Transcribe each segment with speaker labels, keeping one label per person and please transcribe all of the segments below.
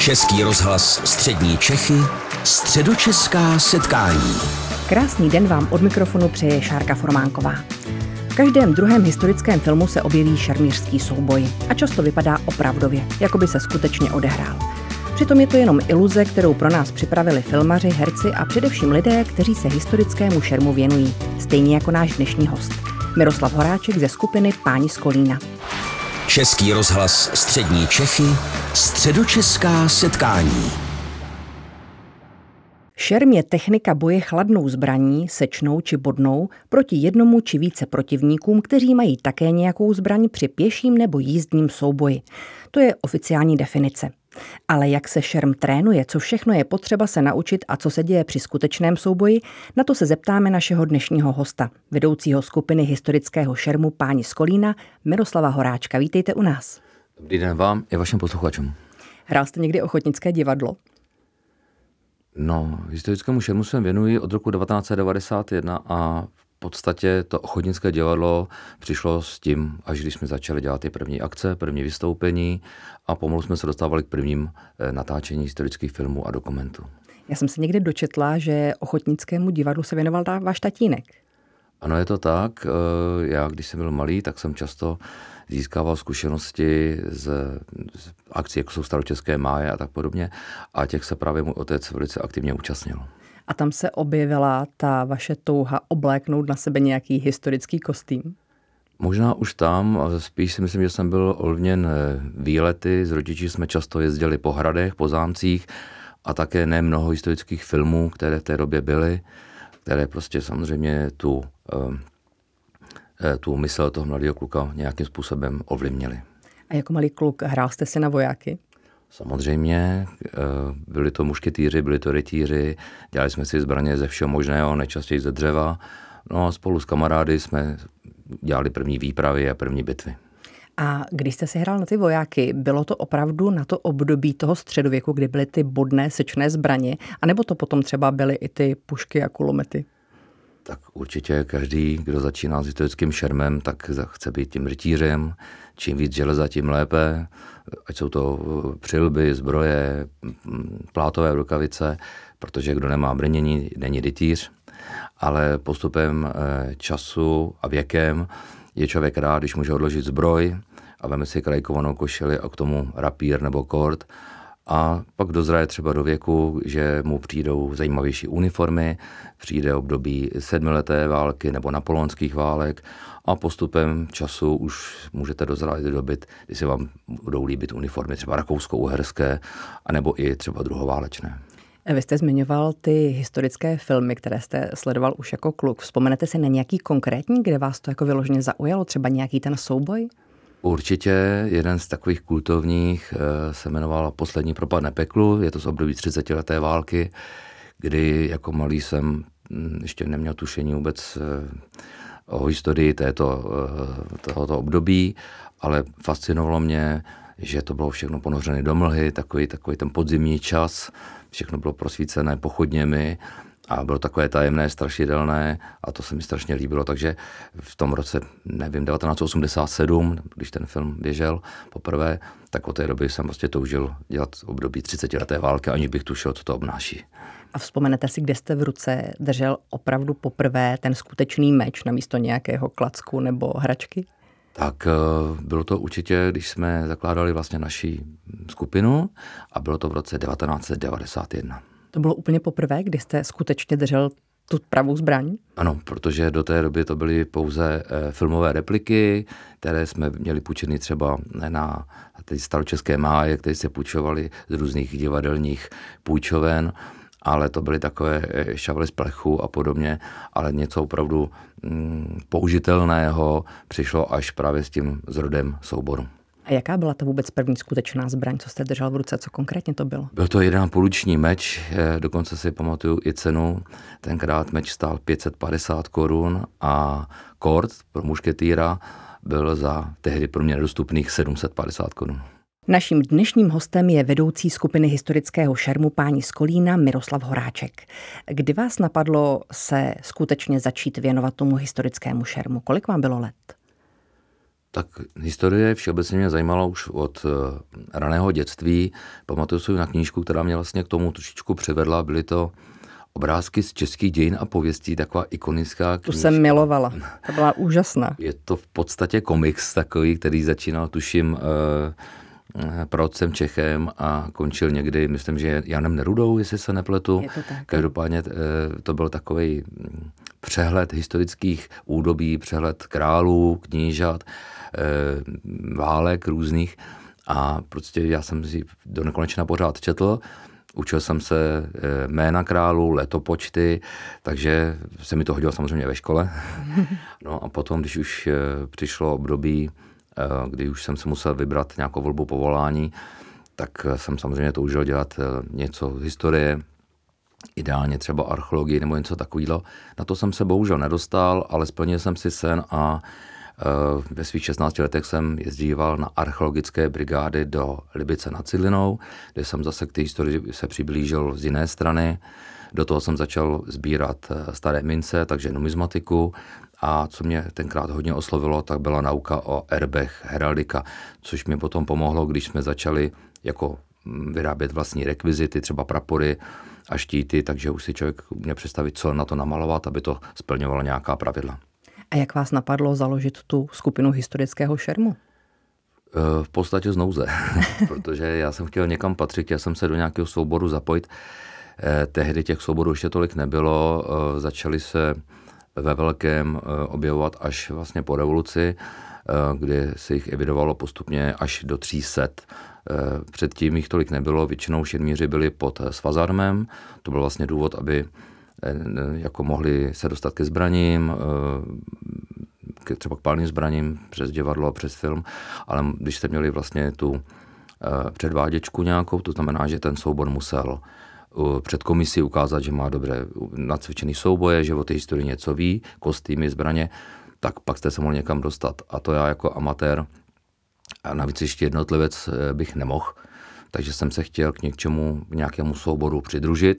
Speaker 1: Český rozhlas Střední Čechy, středočeská setkání.
Speaker 2: Krásný den vám od mikrofonu přeje Šárka Formánková. V každém druhém historickém filmu se objeví šermířský souboj a často vypadá opravdově, jako by se skutečně odehrál. Přitom je to jenom iluze, kterou pro nás připravili filmaři, herci a především lidé, kteří se historickému šermu věnují, stejně jako náš dnešní host, Miroslav Horáček ze skupiny Páni z Kolína.
Speaker 1: Český rozhlas Střední Čechy, středočeská setkání.
Speaker 2: Šerm je technika boje chladnou zbraní, sečnou či bodnou proti jednomu či více protivníkům, kteří mají také nějakou zbraň při pěším nebo jízdním souboji. To je oficiální definice. Ale jak se šerm trénuje, co všechno je potřeba se naučit a co se děje při skutečném souboji, na to se zeptáme našeho dnešního hosta, vedoucího skupiny historického šermu Páni z Kolína, Miroslava Horáčka. Vítejte u nás.
Speaker 3: Dobrý den vám i vašim posluchačům.
Speaker 2: Hrál jste někdy ochotnické divadlo?
Speaker 3: No, historickému šermu se věnuji od roku 1991 a v podstatě to ochotnické divadlo přišlo s tím, až když jsme začali dělat ty první akce, první vystoupení a pomalu jsme se dostávali k prvním natáčení historických filmů a dokumentů.
Speaker 2: Já jsem se někde dočetla, že ochotnickému divadlu se věnoval váš tatínek.
Speaker 3: Ano, je to tak. Já, když jsem byl malý, tak jsem často získával zkušenosti z akcí, jako jsou Staročeské máje a tak podobně. A těch se právě můj otec velice aktivně účastnil.
Speaker 2: A tam se objevila ta vaše touha obléknout na sebe nějaký historický kostým?
Speaker 3: Možná už tam, ale spíš si myslím, že jsem byl ovlivněn výlety. S rodiči jsme často jezdili po hradech, po zámcích a také ne mnoho historických filmů, které v té době byly, které prostě samozřejmě tu mysl toho mladého kluka nějakým způsobem ovlivnily. A
Speaker 2: jako malý kluk hrál jste si na vojáky?
Speaker 3: Samozřejmě, byli to mušketýři, byli to rytíři, dělali jsme si zbraně ze všeho možného, nejčastěji ze dřeva. No a spolu s kamarády jsme dělali první výpravy a první bitvy.
Speaker 2: A když jste si hrál na ty vojáky, bylo to opravdu na to období toho středověku, kdy byly ty bodné sečné zbraně, anebo to potom třeba byly i ty pušky a kulomety?
Speaker 3: Tak určitě každý, kdo začíná s historickým šermem, tak chce být tím rytířem. Čím víc železa, tím lépe. Ať jsou to přilby, zbroje, plátové rukavice, protože kdo nemá brnění, není rytíř. Ale postupem času a věkem je člověk rád, když může odložit zbroj a veme si krajkovanou košili a k tomu rapír nebo kort. A pak dozraje třeba do věku, že mu přijdou zajímavější uniformy, přijde období sedmileté války nebo napoleonských válek a postupem času už můžete dozrát do doby, kdy se vám budou líbit uniformy třeba rakousko-uherské, anebo i třeba druhoválečné.
Speaker 2: Vy jste zmiňoval ty historické filmy, které jste sledoval už jako kluk. Vzpomenete si na nějaký konkrétní, kde vás to jako vyloženě zaujalo, třeba nějaký ten souboj?
Speaker 3: Určitě jeden z takových kultovních se jmenoval Poslední propad nepeklu. Je to z období 30leté války, kdy jako malý jsem ještě neměl tušení vůbec o historii tohoto období, ale fascinovalo mě, že to bylo všechno ponořené do mlhy, takový ten podzimní čas, všechno bylo prosvícené pochodněmi a bylo takové tajemné, strašidelné a to se mi strašně líbilo, takže v tom roce, nevím, 1987, když ten film běžel poprvé, tak od té doby jsem prostě toužil dělat období 30leté války, aniž bych tušil, co to obnáší.
Speaker 2: A vzpomenete si, kde jste v ruce držel opravdu poprvé ten skutečný meč namísto nějakého klacku nebo hračky?
Speaker 3: Tak bylo to určitě, když jsme zakládali vlastně naši skupinu a bylo to v roce 1991.
Speaker 2: To bylo úplně poprvé, kdy jste skutečně držel tu pravou zbraň?
Speaker 3: Ano, protože do té doby to byly pouze filmové repliky, které jsme měli půjčeny třeba na ty Staročeské máje, které se půjčovaly z různých divadelních půjčoven, ale to byly takové šavly z plechu a podobně, ale něco opravdu použitelného přišlo až právě s tím zrodem souboru.
Speaker 2: A jaká byla ta vůbec první skutečná zbraň, co jste držel v ruce, co konkrétně to bylo?
Speaker 3: Byl to 1,5ruční meč, dokonce si pamatuju i cenu. Tenkrát meč stál 550 korun a kort pro mušketýra byl za tehdy pro mě nedostupných 750 korun.
Speaker 2: Naším dnešním hostem je vedoucí skupiny historického šermu Páni z Kolína Miroslav Horáček. Kdy vás napadlo se skutečně začít věnovat tomu historickému šermu? Kolik vám bylo let?
Speaker 3: Tak historie všeobecně mě zajímala už od raného dětství. Pamatuju si na knížku, která mě vlastně k tomu trošičku přivedla. Byly to obrázky z českých dějin a pověstí, taková ikonická knížka.
Speaker 2: Tu jsem milovala, to byla úžasná.
Speaker 3: Je to v podstatě komiks takový, který začínal, tuším, prorocem Čechem a končil někdy, myslím, že Janem Nerudou, jestli se nepletu.
Speaker 2: Je to tak.
Speaker 3: Každopádně to byl takový přehled historických údobí, přehled králů, knížat, válek různých a prostě já jsem si do nekonečna pořád četl. Učil jsem se jména králů, letopočty, takže se mi to hodilo samozřejmě ve škole. No a potom, když už přišlo období, kdy už jsem se musel vybrat nějakou volbu povolání, tak jsem samozřejmě toužil dělat něco z historie, ideálně třeba archeologii nebo něco takového. Na to jsem se bohužel nedostal, ale splnil jsem si sen a ve svých 16 letech jsem jezdíval na archeologické brigády do Libice nad Cidlinou, kde jsem zase k té historii se přiblížil z jiné strany. Do toho jsem začal sbírat staré mince, takže numizmatiku. A co mě tenkrát hodně oslovilo, tak byla nauka o erbech, heraldika, což mi potom pomohlo, když jsme začali jako vyrábět vlastní rekvizity, třeba prapory a štíty, takže už si člověk uměl představit, co na to namalovat, aby to splňovalo nějaká pravidla.
Speaker 2: A jak vás napadlo založit tu skupinu historického šermu?
Speaker 3: V podstatě z nouze, protože já jsem chtěl někam patřit, chtěl jsem se do nějakého souboru zapojit. Tehdy těch souborů ještě tolik nebylo, začaly se ve velkém objevovat až vlastně po revoluci, kdy se jich evidovalo postupně až do 300. Předtím jich tolik nebylo, většinou šermíři byli pod svazarmem, to byl vlastně důvod, aby jako mohli se dostat ke zbraním, třeba k palným zbraním, přes divadlo, přes film, ale když jste měli vlastně tu předváděčku nějakou, to znamená, že ten soubor musel před komisí ukázat, že má dobře nacvičený souboje, že o té historii něco ví, kostýmy, zbraně, tak pak jste se mohli někam dostat. A to já jako amatér a navíc ještě jednotlivec bych nemohl, takže jsem se chtěl k nějakému souboru přidružit.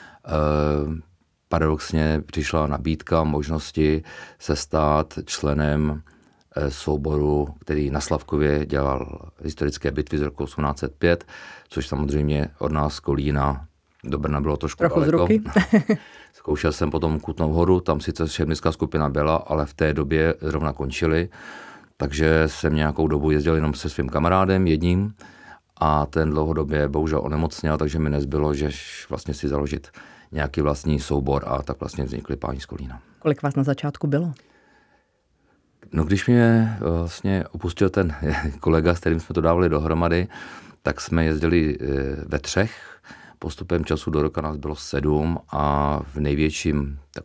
Speaker 3: Paradoxně přišla nabídka možnosti se stát členem souboru, který na Slavkově dělal historické bitvy z roku 1805, což samozřejmě od nás z Kolína do Brna bylo trošku daleko. Zkoušel jsem potom Kutnou Horu, tam sice šermická skupina byla, ale v té době zrovna končili, takže jsem nějakou dobu jezdil jenom se svým kamarádem, jedním, a ten dlouhodobě bohužel onemocněl, takže mi nezbylo, že vlastně si založit nějaký vlastní soubor a tak vlastně vznikly Páni z Kolína.
Speaker 2: Kolik vás na začátku bylo?
Speaker 3: No když mě vlastně opustil ten kolega, s kterým jsme to dávali dohromady, tak jsme jezdili ve 3. Postupem času do roka nás bylo 7 a v největší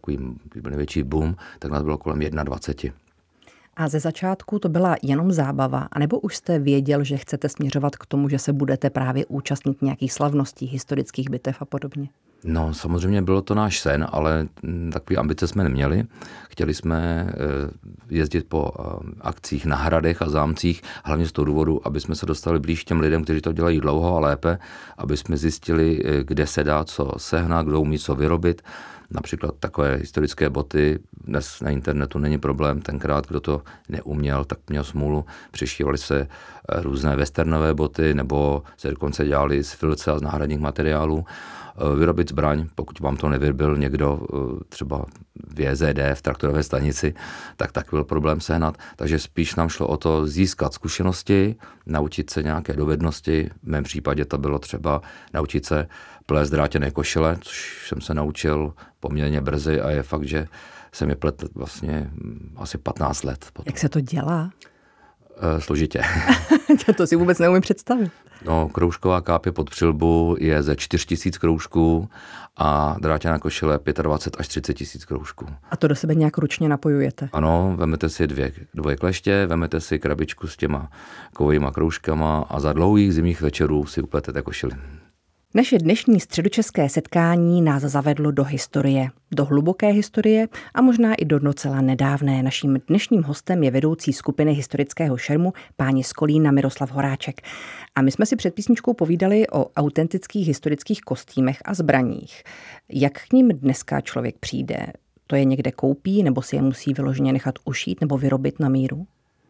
Speaker 3: boom, tak nás bylo kolem 21.
Speaker 2: A ze začátku to byla jenom zábava, anebo už jste věděl, že chcete směřovat k tomu, že se budete právě účastnit nějakých slavností, historických bitev a podobně?
Speaker 3: No, samozřejmě bylo to náš sen, ale takové ambice jsme neměli. Chtěli jsme jezdit po akcích na hradech a zámcích, hlavně z toho důvodu, aby jsme se dostali blíž těm lidem, kteří to dělají dlouho a lépe, aby jsme zjistili, kde se dá co sehnat, kdo umí co vyrobit. Například takové historické boty, dnes na internetu není problém, tenkrát, kdo to neuměl, tak měl smůlu. Přišívaly se různé westernové boty, nebo se dokonce dělali z filce a z náhradních materiálů. Vyrobit zbraň, pokud vám to nevyrobil někdo třeba v JZD, v traktorové stanici, tak byl problém sehnat. Takže spíš nám šlo o to získat zkušenosti, naučit se nějaké dovednosti. V mém případě to bylo třeba naučit se plést drátěné košile, což jsem se naučil poměrně brzy a je fakt, že jsem je plet vlastně asi 15 let. Potom.
Speaker 2: Jak se to dělá?
Speaker 3: Složitě.
Speaker 2: To si vůbec neumím představit.
Speaker 3: No, kroužková kápě pod přilbu je ze 4000 kroužků a drátěná košile 25 až 30 000 kroužků.
Speaker 2: A to do sebe nějak ručně napojujete?
Speaker 3: Ano, vemete si dvoje kleště, vemete si krabičku s těma kovovýma kroužkama a za dlouhých zimních večerů si upletete košili.
Speaker 2: Naše dnešní středočeské setkání nás zavedlo do historie, do hluboké historie a možná i do docela nedávné. Naším dnešním hostem je vedoucí skupiny historického šermu Páni z Kolína Miroslav Horáček. A my jsme si před písničkou povídali o autentických historických kostýmech a zbraních. Jak k nim dneska člověk přijde? To je někde koupí, nebo si je musí vyloženě nechat ušít nebo vyrobit na míru?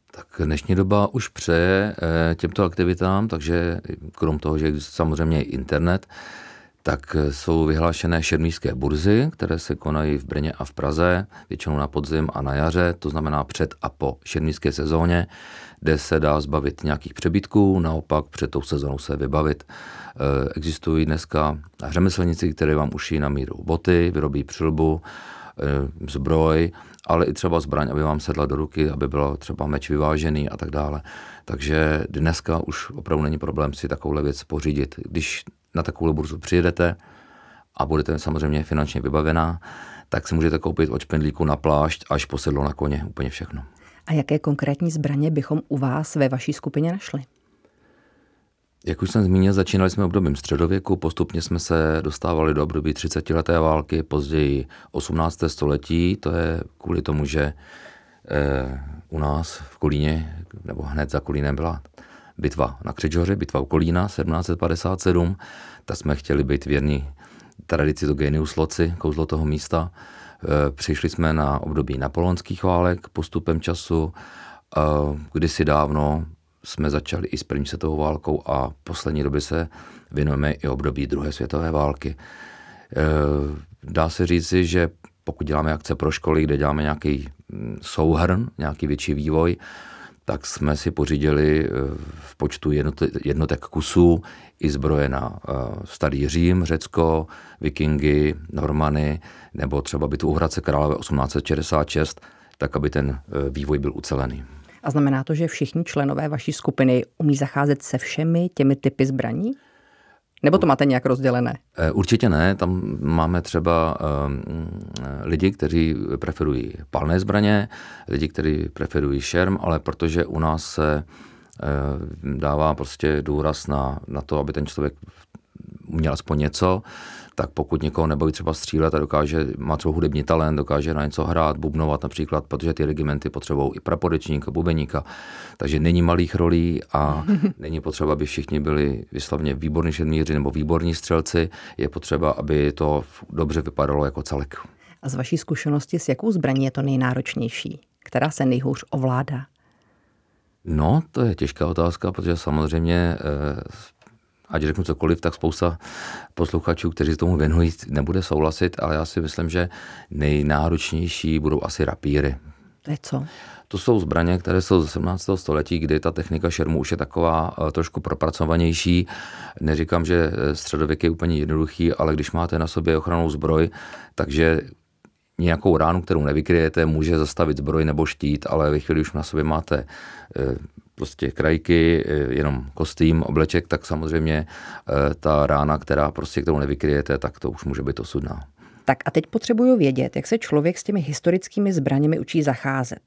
Speaker 3: Tak dnešní doba už přeje těmto aktivitám, takže krom toho, že existuje samozřejmě internet, tak jsou vyhlášené šermířské burzy, které se konají v Brně a v Praze, většinou na podzim a na jaře, to znamená před a po šermířské sezóně, kde se dá zbavit nějakých přebytků, naopak před tou sezónou se vybavit. Existují dneska řemeslníci, které vám ušijí na míru boty, vyrobí přilbu, zbroj, ale i třeba zbraň, aby vám sedla do ruky, aby byl třeba meč vyvážený a tak dále. Takže dneska už opravdu není problém si takovouhle věc pořídit. Když na takovou burzu přijedete a budete samozřejmě finančně vybavená, tak si můžete koupit od špendlíku na plášť až po sedlo na koně, úplně všechno.
Speaker 2: A jaké konkrétní zbraně bychom u vás ve vaší skupině našli?
Speaker 3: Jak už jsem zmínil, začínali jsme obdobím středověku, postupně jsme se dostávali do období 30leté války, později 18. století, to je kvůli tomu, že u nás v Kolíně, nebo hned za Kolínem byla bitva na Křičhoře, bitva u Kolína 1757, tak jsme chtěli být věrní tradici do genius loci, kouzlo toho místa. Přišli jsme na období napoleonských válek postupem času, kdysi dávno jsme začali i s první světovou válkou a v poslední době se věnujeme i období druhé světové války. Dá se říci, že pokud děláme akce pro školy, kde děláme nějaký souhrn, nějaký větší vývoj, tak jsme si pořídili v počtu jednotek kusů i zbroje na Starý Řím, Řecko, Vikingy, Normany, nebo třeba bitvu u Hradce Králové 1866, tak aby ten vývoj byl ucelený.
Speaker 2: A znamená to, že všichni členové vaší skupiny umí zacházet se všemi těmi typy zbraní? Nebo to máte nějak rozdělené?
Speaker 3: Určitě ne. Tam máme třeba lidi, kteří preferují palné zbraně, lidi, kteří preferují šerm, ale protože u nás se dává prostě důraz na to, aby ten člověk uměl aspoň něco, tak pokud někoho nebaví třeba střílet a má třeba hudební talent, dokáže na něco hrát, bubnovat například, protože ty regimenty potřebují i praporečníka, bubeníka, takže není malých rolí a není potřeba, aby všichni byli vyslovně výborní šermíři nebo výborní střelci, je potřeba, aby to dobře vypadalo jako celek.
Speaker 2: A z vaší zkušenosti, s jakou zbraní je to nejnáročnější? Která se nejhůř ovládá?
Speaker 3: No, to je těžká otázka, protože samozřejmě ať řeknu cokoliv, tak spousta posluchačů, kteří tomu věnují, nebude souhlasit, ale já si myslím, že nejnáročnější budou asi rapíry.
Speaker 2: To je co?
Speaker 3: To jsou zbraně, které jsou ze 17. století, kdy ta technika šermu už je taková trošku propracovanější. Neříkám, že středověk je úplně jednoduchý, ale když máte na sobě ochrannou zbroj, takže nějakou ránu, kterou nevykryjete, může zastavit zbroj nebo štít, ale ve chvíli už na sobě máte prostě krajky, jenom kostým, obleček, tak samozřejmě ta rána, kterou nevykryjete, tak to už může být osudná.
Speaker 2: Tak a teď potřebuju vědět, jak se člověk s těmi historickými zbraněmi učí zacházet.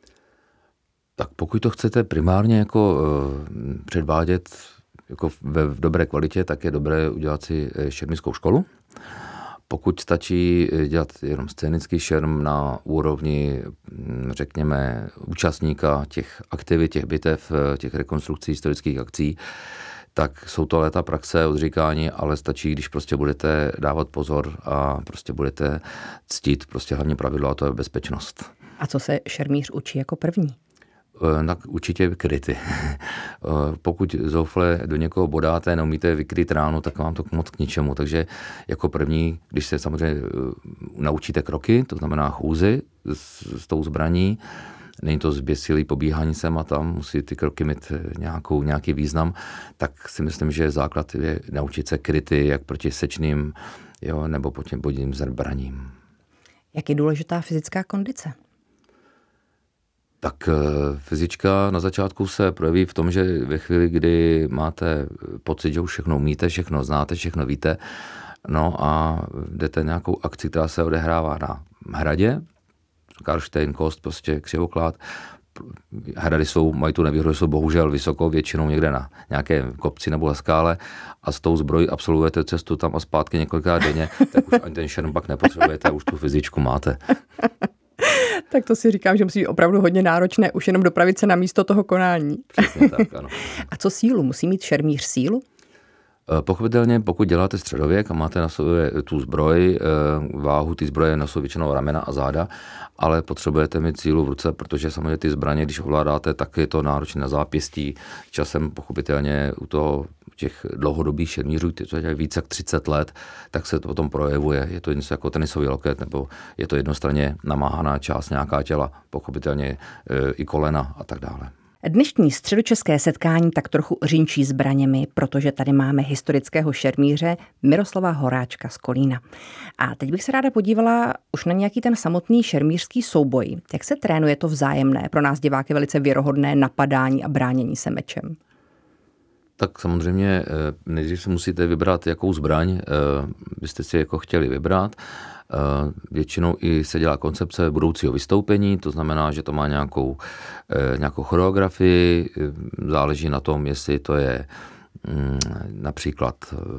Speaker 3: Tak pokud to chcete primárně jako předvádět jako v dobré kvalitě, tak je dobré udělat si šermířskou školu. Pokud stačí dělat jenom scénický šerm na úrovni, řekněme, účastníka těch aktivit, těch bitev, těch rekonstrukcí historických akcí, tak jsou to léta praxe, odříkání, ale stačí, když prostě budete dávat pozor a prostě budete ctít prostě hlavní pravidlo, a to je bezpečnost.
Speaker 2: A co se šermíř učí jako první?
Speaker 3: Tak určitě kryty. Pokud zoufle do někoho bodáte, neumíte vykryt ránu, tak vám to moc k ničemu. Takže jako první, když se samozřejmě naučíte kroky, to znamená chůzi s tou zbraní, není to zběsilý pobíhání sem a tam, musí ty kroky mít nějaký význam, tak si myslím, že základ je naučit se kryty, jak proti sečným, nebo proti bodním zbraním.
Speaker 2: Jak je důležitá fyzická kondice?
Speaker 3: Tak fyzička na začátku se projeví v tom, že ve chvíli, kdy máte pocit, že už všechno umíte, všechno znáte, všechno víte, no a jdete nějakou akci, která se odehrává na hradě, Karlštejn, Kost, prostě Křivoklát. Hrady mají tu nevýhodu, jsou bohužel vysoko, většinou někde na nějaké kopci nebo skále a s tou zbrojí absolvujete cestu tam a zpátky několikrát denně, tak už ani ten šerm pak nepotřebujete, už tu fyzičku máte.
Speaker 2: Tak to si říkám, že musí být opravdu hodně náročné už jenom dopravit se na místo toho konání.
Speaker 3: Přesně tak, ano.
Speaker 2: A co sílu? Musí mít šermíř sílu?
Speaker 3: Pochopitelně, pokud děláte středověk a máte na sobě tu zbroj, váhu ty zbroje nosou většinou ramena a záda, ale potřebujete mít sílu v ruce, protože samozřejmě ty zbraně, když ovládáte, tak je to náročné na zápěstí. Časem pochopitelně u těch dlouhodobých šermířů, to je více jak 30 let, tak se to potom projevuje. Je to něco jako tenisový loket, nebo je to jednostranně namáhaná část nějaká těla, pochopitelně i kolena a tak dále.
Speaker 2: Dnešní středočeské setkání tak trochu řinčí zbraněmi, protože tady máme historického šermíře Miroslava Horáčka z Kolína. A teď bych se ráda podívala už na nějaký ten samotný šermířský souboj. Jak se trénuje to vzájemné, pro nás diváky velice věrohodné napadání a bránění se mečem?
Speaker 3: Tak samozřejmě nejdřív si musíte vybrat, jakou zbraň byste si jako chtěli vybrat. Většinou i se dělá koncepce budoucího vystoupení, to znamená, že to má nějakou choreografii, záleží na tom, jestli to je například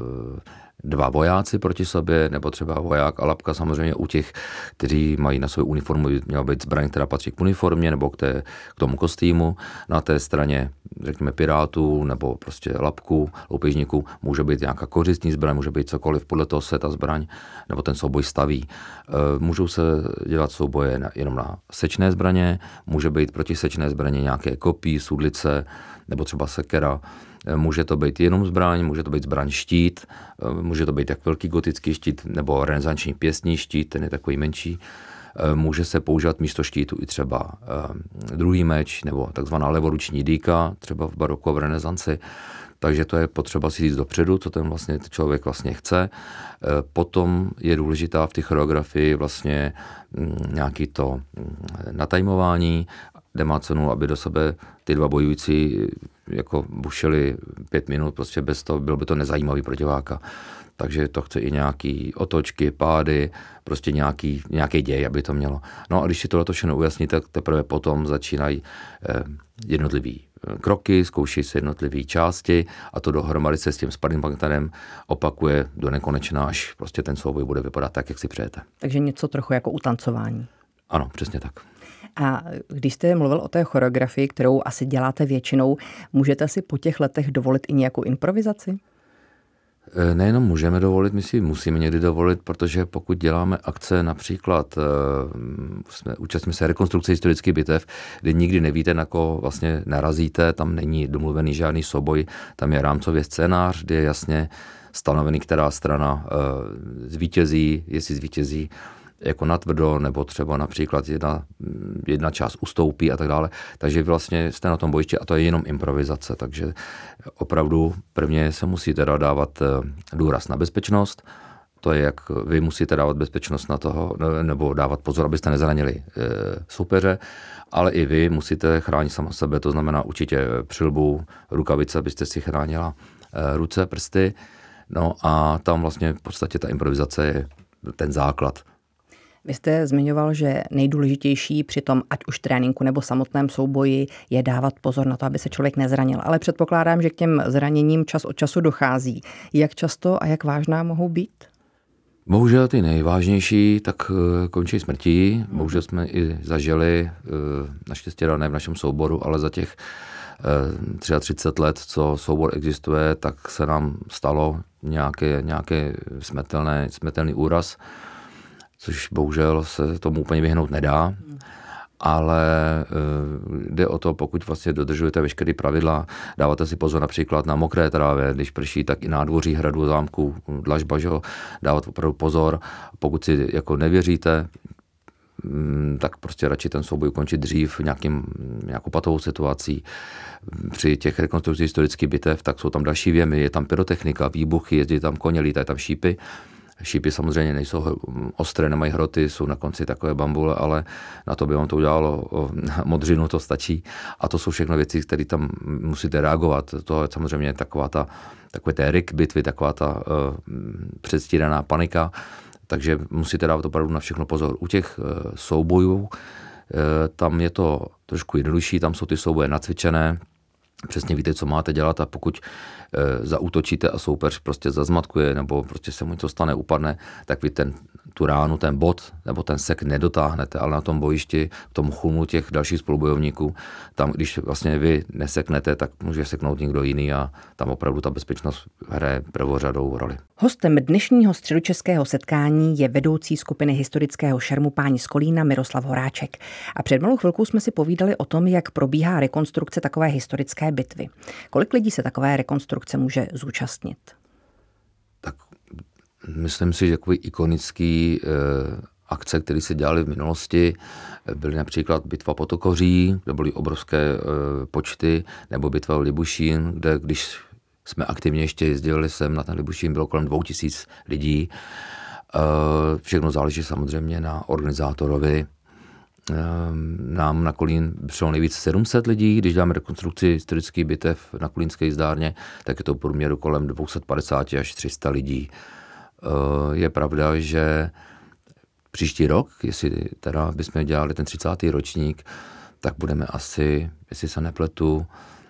Speaker 3: 2 vojáci proti sobě, nebo třeba voják a labka. Samozřejmě u těch, kteří mají na své uniformu, by měla být zbraň, která patří k uniformě nebo k tomu kostýmu. Na té straně, řekněme, pirátů nebo prostě labku, loupežníků, může být nějaká kořistní zbraň, může být cokoliv, podle toho se ta zbraň nebo ten souboj staví. Můžou se dělat souboje jenom na sečné zbraně, může být proti sečné zbraně nějaké kopí, sudlice nebo třeba sekera. Může to být jenom zbraň, může to být zbraň štít, může to být jak velký gotický štít nebo renesanční pěstní štít, ten je takový menší. Může se používat místo štítu i třeba druhý meč nebo takzvaná levoruční dýka, třeba v baroku a v renesanci. Takže to je potřeba si říct dopředu, co ten vlastně člověk vlastně chce. Potom je důležitá v té choreografii vlastně nějaký to natajmování, nemá cenu, aby do sebe ty 2 bojující jako bušili 5 minut, prostě bez toho bylo by to nezajímavý pro diváka. Takže to chce i nějaký otočky, pády, prostě nějaký děj, aby to mělo. No a když si tohleto všechno ujasníte, tak teprve potom začínají jednotlivý kroky, zkouší se jednotlivé části a to dohromady se s tím sparring partnerem opakuje do nekonečna, až prostě ten souboj bude vypadat tak, jak si přejete.
Speaker 2: Takže něco trochu jako utancování.
Speaker 3: Ano, přesně tak.
Speaker 2: A když jste mluvil o té choreografii, kterou asi děláte většinou, můžete si po těch letech dovolit i nějakou improvizaci?
Speaker 3: Nejenom můžeme dovolit, my si musíme někdy dovolit, protože pokud děláme akce, například účastníme se rekonstrukce historických bitev, kde nikdy nevíte, na koho vlastně narazíte, tam není domluvený žádný souboj, tam je rámcově scénář, kde je jasně stanovený, která strana zvítězí, jestli zvítězí jako natvrdo, nebo třeba například jedna část ustoupí a tak dále. Takže vlastně jste na tom bojišti a to je jenom improvizace. Takže opravdu prvně se musí teda dávat důraz na bezpečnost. To je, jak vy musíte dávat bezpečnost na toho, nebo dávat pozor, abyste nezranili soupeře, ale i vy musíte chránit sama sebe, to znamená určitě přilbu, rukavice, abyste si chránila ruce, prsty. No a tam vlastně v podstatě ta improvizace je ten základ.
Speaker 2: Vy jste zmiňoval, že nejdůležitější při tom, ať už tréninku nebo samotném souboji, je dávat pozor na to, aby se člověk nezranil. Ale předpokládám, že k těm zraněním čas od času dochází. Jak často a jak vážná mohou být?
Speaker 3: Bohužel ty nejvážnější tak končí smrtí. Bohužel jsme i zažili, naštěstí ne v našem souboru, ale za těch 33 let, co soubor existuje, tak se nám stalo nějaké smrtelný úraz, což bohužel se tomu úplně vyhnout nedá, ale jde o to, pokud vlastně dodržujete veškeré pravidla, dáváte si pozor například na mokré trávě, když prší, tak i nádvoří hradu, zámku, dlažba, že ho, dávat opravdu pozor. Pokud si jako nevěříte, tak prostě radši ten souboj ukončit dřív nějakou patovou situací. Při těch rekonstrukcích historických bitev, tak jsou tam další věmy, je tam pyrotechnika, výbuchy, jezdí tam koně, lítají tam šípy. Šípy samozřejmě nejsou ostré, nemají hroty, jsou na konci takové bambule, ale na to by vám to udělalo modřinu, to stačí. A to jsou všechno věci, které tam musíte reagovat. To je samozřejmě takové té ryk bitvy, taková ta předstíraná panika. Takže musíte dávat opravdu na všechno pozor. U těch soubojů tam je to trošku jednodušší, tam jsou ty souboje nacvičené, přesně víte, co máte dělat, a pokud zaútočíte a soupeř prostě zazmatkuje nebo prostě se mu něco stane, upadne, tak vy tu ránu, ten bod nebo ten sek nedotáhnete, ale na tom bojišti, v tom chlumu těch dalších spolubojovníků, tam, když vlastně vy neseknete, tak může seknout někdo jiný a tam opravdu ta bezpečnost hraje prvořadou roli.
Speaker 2: Hostem dnešního středočeského setkání je vedoucí skupiny historického šermu Páni z Kolína Miroslav Horáček. A před malou chvilkou jsme si povídali o tom, jak probíhá rekonstrukce takové historické bitvy. Kolik lidí se takové rekonstrukce může zúčastnit?
Speaker 3: Tak myslím si, že takový ikonický akce, které se dělaly v minulosti, byly například bitva Potokoří, kde byly obrovské počty, nebo bitva o Libušín, kde když jsme aktivně ještě jezdili sem na ten Libušín, bylo kolem 2000 lidí. Všechno záleží samozřejmě na organizátorovi. Nám na Kolín přišlo nejvíc 700 lidí, když dáme rekonstrukci historických bitev na kolínské jízdárně, tak je to v průměru kolem 250 až 300 lidí. Je pravda, že příští rok, jestli teda bychom dělali ten 30. ročník, tak budeme asi, jestli se nepletu,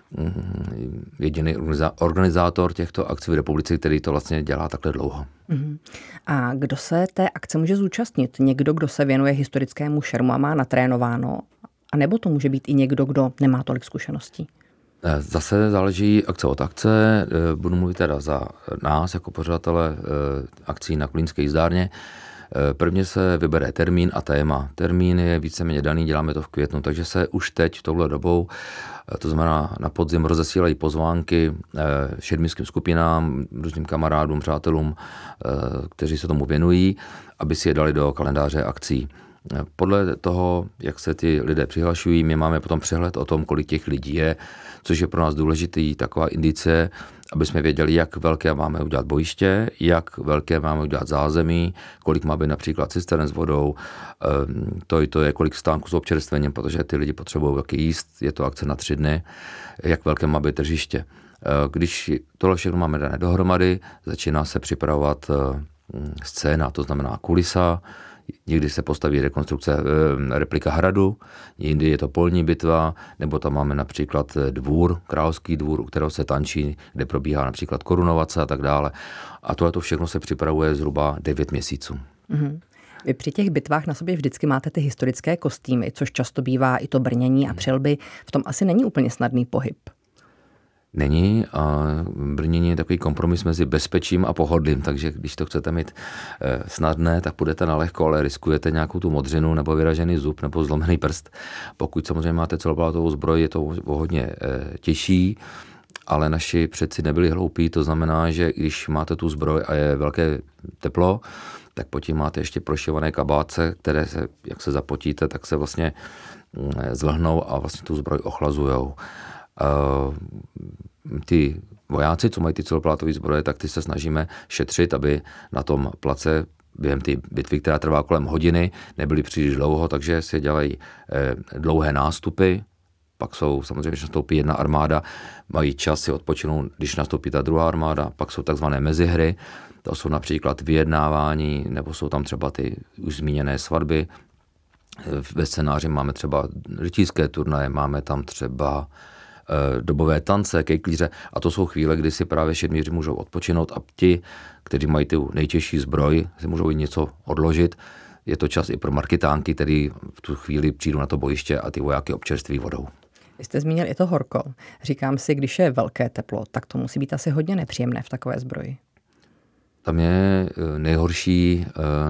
Speaker 3: jediný organizátor těchto akcí v republice, který to vlastně dělá takhle dlouho.
Speaker 2: A kdo se té akce může zúčastnit? Někdo, kdo se věnuje historickému šermu a má natrénováno? A nebo to může být i někdo, kdo nemá tolik zkušeností?
Speaker 3: Zase záleží akce od akce. Budu mluvit teda za nás jako pořadatele akcí na kolínské jízdárně. Prvně se vybere termín a téma. Termín je víceméně daný, děláme to v květnu, takže se už teď touhle dobou, to znamená na podzim, rozesílají pozvánky šermířským skupinám, různým kamarádům, přátelům, kteří se tomu věnují, aby si je dali do kalendáře akcí. Podle toho, jak se ty lidé přihlašují, my máme potom přehled o tom, kolik těch lidí je, což je pro nás důležitý taková indicie, aby jsme věděli, jak velké máme udělat bojiště, jak velké máme udělat zázemí, kolik má být například cistern s vodou, to je kolik stánků s občerstvením, protože ty lidi potřebují taky jíst, je to akce na 3 dny, jak velké má být tržiště. Když tohle všechno máme dané dohromady, začíná se připravovat scéna, to znamená kulisa. Někdy se postaví replika hradu, jindy je to polní bitva, nebo tam máme například dvůr, královský dvůr, u kterého se tančí, kde probíhá například korunovace a tak dále. A tohle všechno se připravuje zhruba 9 měsíců.
Speaker 2: Vy při těch bitvách na sobě vždycky máte ty historické kostýmy, což často bývá i to brnění a přilby. V tom asi není úplně snadný pohyb.
Speaker 3: Není a brnění je takový kompromis mezi bezpečím a pohodlím, takže když to chcete mít snadné, tak půjdete na lehko, ale riskujete nějakou tu modřinu nebo vyražený zub nebo zlomený prst. Pokud samozřejmě máte celoplátovou zbroj, je to hodně těžší, ale naši předci nebyli hloupí, to znamená, že když máte tu zbroj a je velké teplo, tak pod tím máte ještě prošívané kabátce, které se, jak se zapotíte, tak se vlastně zvlhnou a vlastně tu zbroj ochlazujou. Ty vojáci, co mají ty celoplátové zbroje, tak ty se snažíme šetřit, aby na tom place během té bitvy, která trvá kolem hodiny, nebyly příliš dlouho, takže si dělají dlouhé nástupy, pak jsou samozřejmě, když nastoupí jedna armáda, mají čas si odpočinout, když nastoupí ta druhá armáda, pak jsou takzvané mezihry, to jsou například vyjednávání, nebo jsou tam třeba ty už zmíněné svatby. Ve scénáři máme třeba rytířské turnaje, máme tam třeba dobové tance, kejklíře a to jsou chvíle, kdy si právě šermíři můžou odpočinout a ti, kteří mají tu nejtěžší zbroj, si můžou i něco odložit. Je to čas i pro marketánky, který v tu chvíli přijdou na to bojiště a ty vojáky občerství vodou.
Speaker 2: Vy jste zmínil i to horko. Říkám si, když je velké teplo, tak to musí být asi hodně nepříjemné v takové zbroji.
Speaker 3: Tam je nejhorší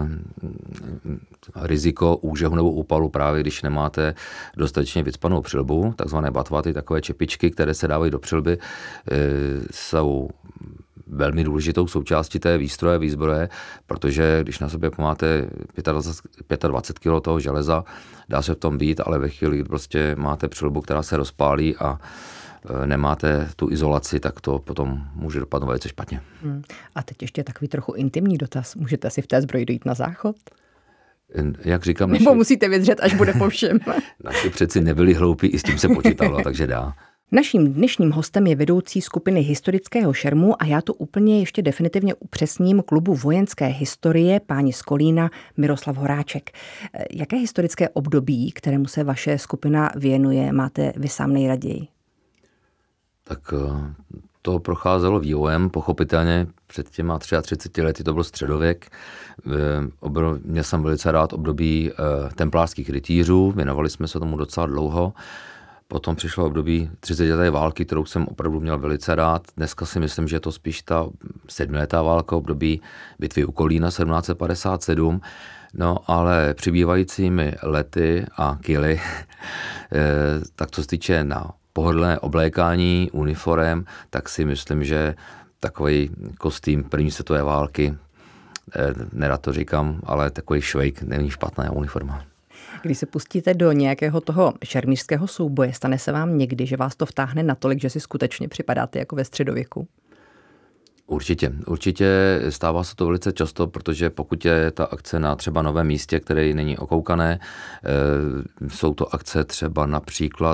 Speaker 3: riziko úžehu nebo úpalu právě, když nemáte dostatečně vycpanou přilbu, takzvané batvaty, takové čepičky, které se dávají do přilby, jsou velmi důležitou součástí té výstroje, výzbroje, protože když na sobě máte 25 kg toho železa, dá se v tom být, ale ve chvíli, kdy prostě máte přilbu, která se rozpálí a nemáte tu izolaci, tak to potom může dopadnout velice špatně.
Speaker 2: A teď ještě takový trochu intimní dotaz. Můžete si v té zbroji dojít na záchod?
Speaker 3: Jak říkám,
Speaker 2: nebo musíte vydřet, až bude po všem.
Speaker 3: Naši předci nebyli hloupí, i s tím se počítalo, takže dá.
Speaker 2: Naším dnešním hostem je vedoucí skupiny historického šermu a já to úplně ještě definitivně upřesním klubu vojenské historie Páni z Kolína Miroslav Horáček. Jaké historické období, kterému se vaše skupina věnuje, máte vy sám nejraději?
Speaker 3: Tak to procházelo vývojem, pochopitelně před těma 33 lety to byl středověk. Měl jsem velice rád období templářských rytířů, věnovali jsme se tomu docela dlouho. Potom přišlo období 30leté války, kterou jsem opravdu měl velice rád. Dneska si myslím, že je to spíš ta 7letá válka, období bitvy u Kolína 1757. No, ale přibývajícími lety a kily, tak co se týče na pohodlné oblékání uniform, tak si myslím, že takový kostým první světové války, nerad to říkám, ale takový švejk není špatná uniforma.
Speaker 2: Když se pustíte do nějakého toho šermířského souboje, stane se vám někdy, že vás to vtáhne natolik, že si skutečně připadáte jako ve středověku?
Speaker 3: Určitě stává se to velice často, protože pokud je ta akce na třeba novém místě, které není okoukané, jsou to akce třeba například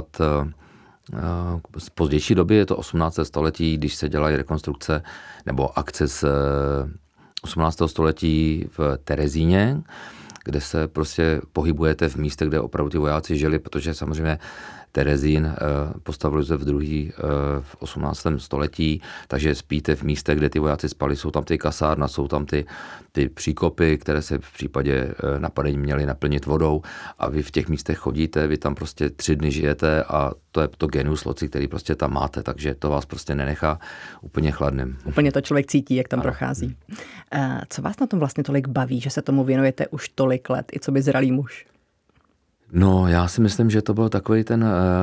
Speaker 3: z pozdější doby, je to 18. století, když se dělají rekonstrukce nebo akce z 18. století v Terezíně, kde se prostě pohybujete v místě, kde opravdu ty vojáci žili, protože samozřejmě Terezín postavili se v 18. století, takže spíte v místech, kde ty vojáci spali, jsou tam ty kasárna, jsou tam ty příkopy, které se v případě napadení měly naplnit vodou a vy v těch místech chodíte, vy tam prostě 3 dny žijete a to je to genius loci, který prostě tam máte, takže to vás prostě nenechá úplně chladným.
Speaker 2: Úplně to člověk cítí, jak tam prochází. Co vás na tom vlastně tolik baví, že se tomu věnujete už tolik let, i co by zralý muž?
Speaker 3: No, já si myslím, že to byl takový ten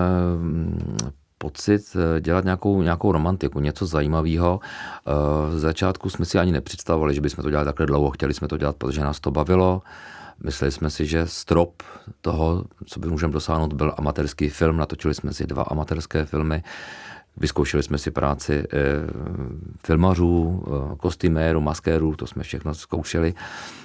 Speaker 3: pocit dělat nějakou romantiku, něco zajímavého. V začátku jsme si ani nepředstavovali, že bychom to dělali takhle dlouho. Chtěli jsme to dělat, protože nás to bavilo. Mysleli jsme si, že strop toho, co by můžeme dosáhnout, byl amatérský film. Natočili jsme si 2 amatérské filmy. Vyzkoušeli jsme si práci filmařů, kostýmérů, maskérů, to jsme všechno zkoušeli.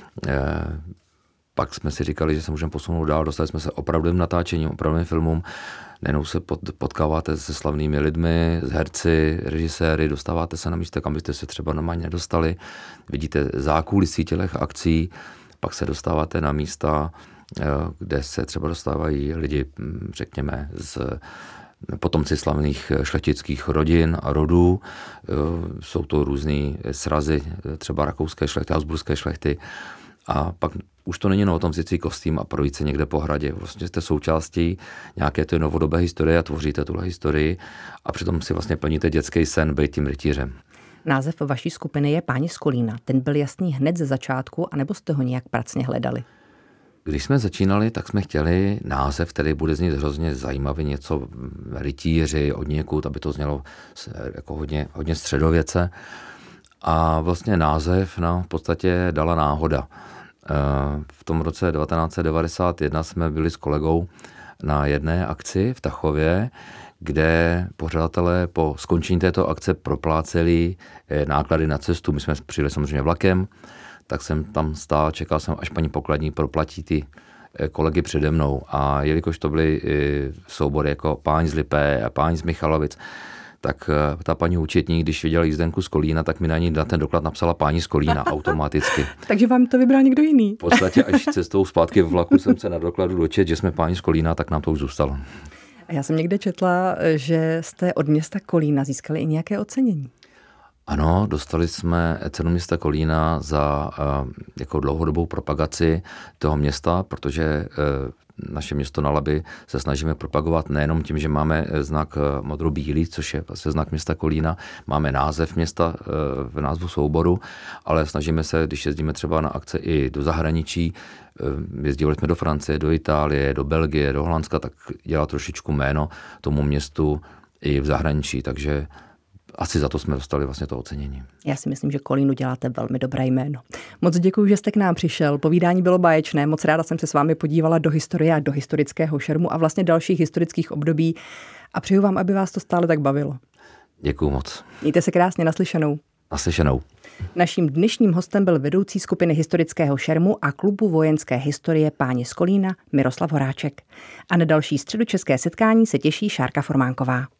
Speaker 3: Pak jsme si říkali, že se můžeme posunout dál, dostali jsme se opravdovým natáčením, opravdovým filmům, nejenom se potkáváte se slavnými lidmi, s herci, režiséry, dostáváte se na místa, kam byste se třeba normálně nedostali, vidíte zákulisí těch akcí, pak se dostáváte na místa, kde se třeba dostávají lidi, řekněme, z potomci slavných šlechtických rodin a rodů. Jsou to různý srazy, třeba rakouské šlechty, habsburské šlechty. A pak už to není o tom vzít si kostým a projít se někde po hradě. Vlastně jste součástí nějaké té novodobé historie a tvoříte tuhle historii a přitom si vlastně plníte dětský sen být tím rytířem.
Speaker 2: Název vaší skupiny je Páni z Kolína. Ten byl jasný hned ze začátku, anebo jste ho nějak pracně hledali?
Speaker 3: Když jsme začínali, tak jsme chtěli název, který bude znít hrozně zajímavý, něco rytíři od někud, aby to znělo jako hodně středověce. A vlastně název v podstatě dala náhoda. V tom roce 1991 jsme byli s kolegou na jedné akci v Tachově, kde pořadatelé po skončení této akce propláceli náklady na cestu. My jsme přijeli samozřejmě vlakem, tak jsem tam stál, čekal jsem, až paní pokladní proplatí ty kolegy přede mnou. A jelikož to byly soubory jako Páň z Lipé a Páň z Michalovic, tak ta paní účetní, když viděla jízdenku z Kolína, tak mi na ten doklad napsala Páni z Kolína automaticky.
Speaker 2: Takže vám to vybral někdo jiný?
Speaker 3: V podstatě až cestou zpátky v vlaku jsem se na dokladu dočetl, že jsme Páni z Kolína, tak nám to už zůstalo.
Speaker 2: Já jsem někde četla, že jste od města Kolína získali i nějaké ocenění.
Speaker 3: Ano, dostali jsme cenu města Kolína za jako dlouhodobou propagaci toho města, protože naše město na Labi se snažíme propagovat nejenom tím, že máme znak modrobílý, což je vlastně znak města Kolína, máme název města v názvu souboru, ale snažíme se, když jezdíme třeba na akce i do zahraničí, jezdili jsme do Francie, do Itálie, do Belgie, do Holandska, tak dělá trošičku jméno tomu městu i v zahraničí, takže asi za to jsme dostali vlastně to ocenění.
Speaker 2: Já si myslím, že Kolínu děláte velmi dobré jméno. Moc děkuji, že jste k nám přišel. Povídání bylo báječné. Moc ráda jsem se s vámi podívala do historie a do historického šermu a vlastně dalších historických období. A přeju vám, aby vás to stále tak bavilo.
Speaker 3: Děkuji moc.
Speaker 2: Mějte se krásně, naslyšenou.
Speaker 3: Naslyšenou.
Speaker 2: Naším dnešním hostem byl vedoucí skupiny historického šermu a klubu vojenské historie Páni z Kolína Miroslav Horáček. A na další středočeské setkání se těší Šárka Formánková.